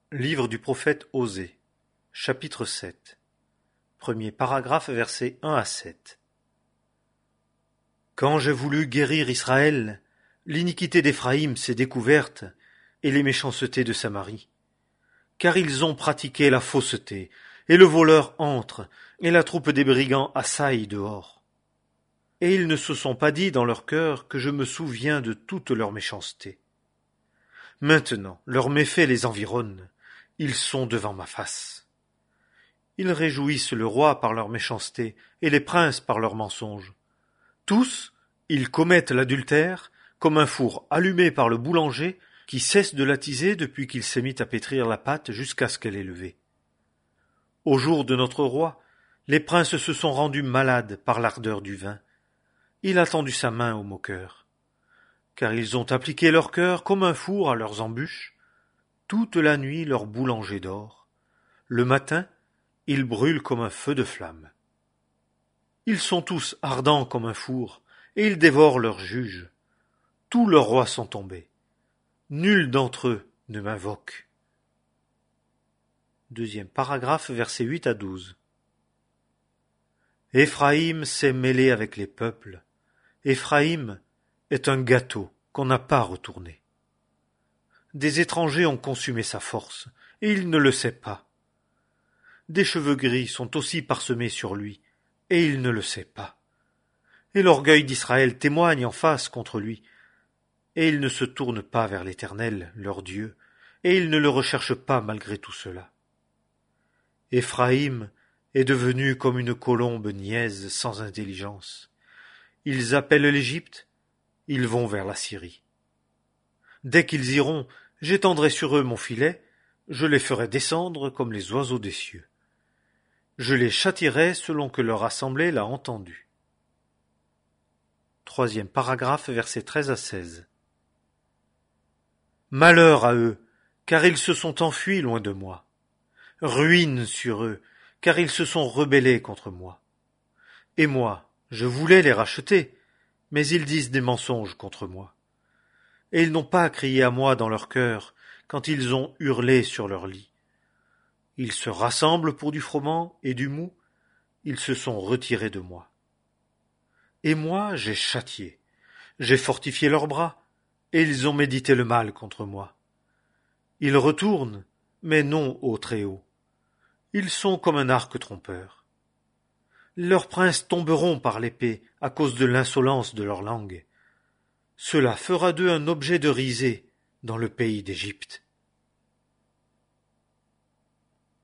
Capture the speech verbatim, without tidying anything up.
Livre du prophète Osée, chapitre sept. Premier paragraphe, versets un à sept. Quand j'ai voulu guérir Israël, l'iniquité d'Éphraïm s'est découverte, et les méchancetés de Samarie. Car ils ont pratiqué la fausseté, et le voleur entre, et la troupe des brigands assaille dehors. Et ils ne se sont pas dit dans leur cœur que je me souviens de toute leur méchanceté. Maintenant, leurs méfaits les environnent, ils sont devant ma face. Ils réjouissent le roi par leur méchanceté, et les princes par leurs mensonges. Tous, ils commettent l'adultère, comme un four allumé par le boulanger, qui cesse de l'attiser depuis qu'il s'est mis à pétrir la pâte jusqu'à ce qu'elle est levée. Au jour de notre roi, les princes se sont rendus malades par l'ardeur du vin. Il a tendu sa main aux moqueurs. Car ils ont appliqué leur cœur comme un four à leurs embûches. Toute la nuit leur boulanger dort. Le matin, ils brûlent comme un feu de flamme. Ils sont tous ardents comme un four, et ils dévorent leurs juges. Tous leurs rois sont tombés. Nul d'entre eux ne m'invoque. Deuxième paragraphe, versets huit à douze. Éphraïm s'est mêlé avec les peuples. Éphraïm est un gâteau qu'on n'a pas retourné. Des étrangers ont consumé sa force, et il ne le sait pas. Des cheveux gris sont aussi parsemés sur lui, et il ne le sait pas. Et l'orgueil d'Israël témoigne en face contre lui, et il ne se tourne pas vers l'Éternel, leur Dieu, et il ne le recherche pas malgré tout cela. Éphraïm est devenu comme une colombe niaise sans intelligence. Ils appellent l'Égypte, ils vont vers la Syrie. Dès qu'ils iront, j'étendrai sur eux mon filet, je les ferai descendre comme les oiseaux des cieux. Je les châtierai selon que leur assemblée l'a entendu. Troisième paragraphe, versets treize à seize. Malheur à eux, car ils se sont enfuis loin de moi. Ruine sur eux, car ils se sont rebellés contre moi. Et moi, je voulais les racheter, mais ils disent des mensonges contre moi. Et ils n'ont pas crié à moi dans leur cœur, quand ils ont hurlé sur leur lit. Ils se rassemblent pour du froment et du mou, ils se sont retirés de moi. Et moi, j'ai châtié, j'ai fortifié leurs bras, et ils ont médité le mal contre moi. Ils retournent, mais non au Très-Haut. Ils sont comme un arc trompeur. Leurs princes tomberont par l'épée à cause de l'insolence de leur langue. Cela fera d'eux un objet de risée dans le pays d'Égypte.